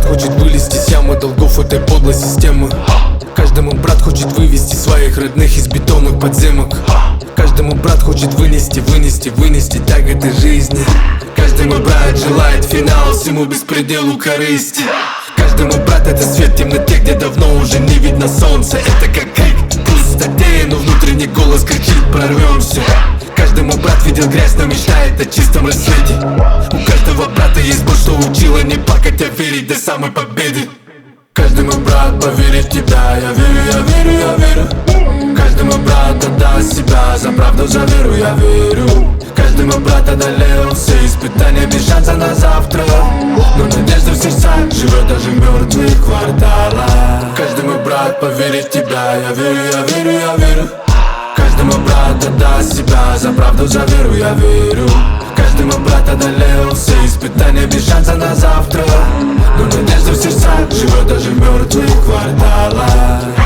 хочет вылезти с ямы долгов этой подлой системы. Каждый мой брат хочет вывести своих родных из бетонных подземок. Каждый мой брат хочет вынести так этой жизни. Каждый мой брат желает финала всему беспределу корысти. Каждый мой брат это свет в темноте, где давно уже не видно солнца. Это как крик пустоты, но внутренний голос кричит: прорвемся. Каждый мой брат видел грязь, но мечтает о чистом рассвете. У каждого брата есть боль, что учила не плакать, а верить до самой победы. Каждый мой брат поверит в тебя, я верю, я верю, я верю. Каждый мой брат отдаст себя за правду, за веру, я верю. Каждый мой брат одолел все испытания без шанса на завтра. Но надежда в сердцах живет даже в мертвых кварталах. Каждый мой брат поверит в тебя, я верю, я верю, я верю. Каждый мой брат отдаст себя за правду, за веру, я верю. Каждый мой брат одолел все испытания без шанса на завтра. Но надежда в сердцах живет даже в мертвых кварталах.